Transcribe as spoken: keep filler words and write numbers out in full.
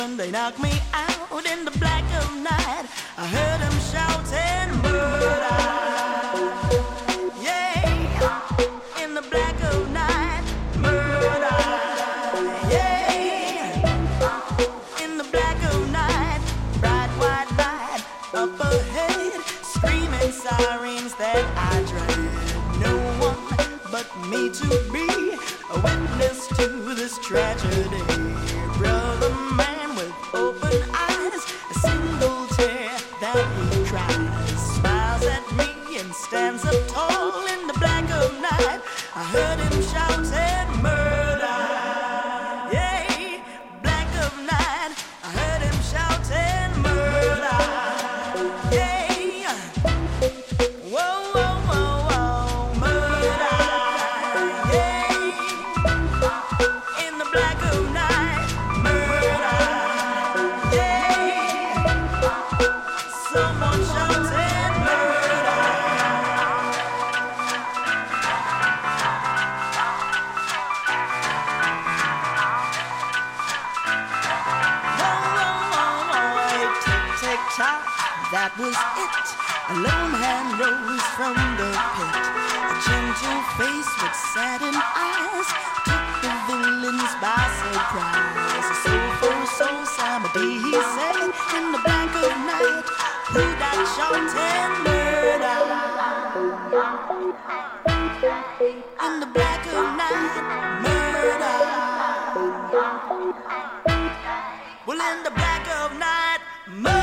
They knocked me out in the black of night. I heard them shouting murder. Yeah, in the black of night, murder. Yeah, in the black of night, bright white light up ahead, screaming sirens that I dread. No one but me to be a witness to this tragedy. Brother man with open eyes, a single tear that he cries, smiles at me and stands up tall in the black of night. I heard him shouting murder. Yeah, black of night. I heard him shouting murder. Yeah, whoa, whoa, whoa, whoa, murder. Yeah, in the black of night. That was it. A lone hand rose from the pit. A gentle face with saddened eyes took the villains by surprise. A soulful soul Samedi, he said, in the black of night, who that shouting murder? In the black of night, murder. Well, in the black of night, murder.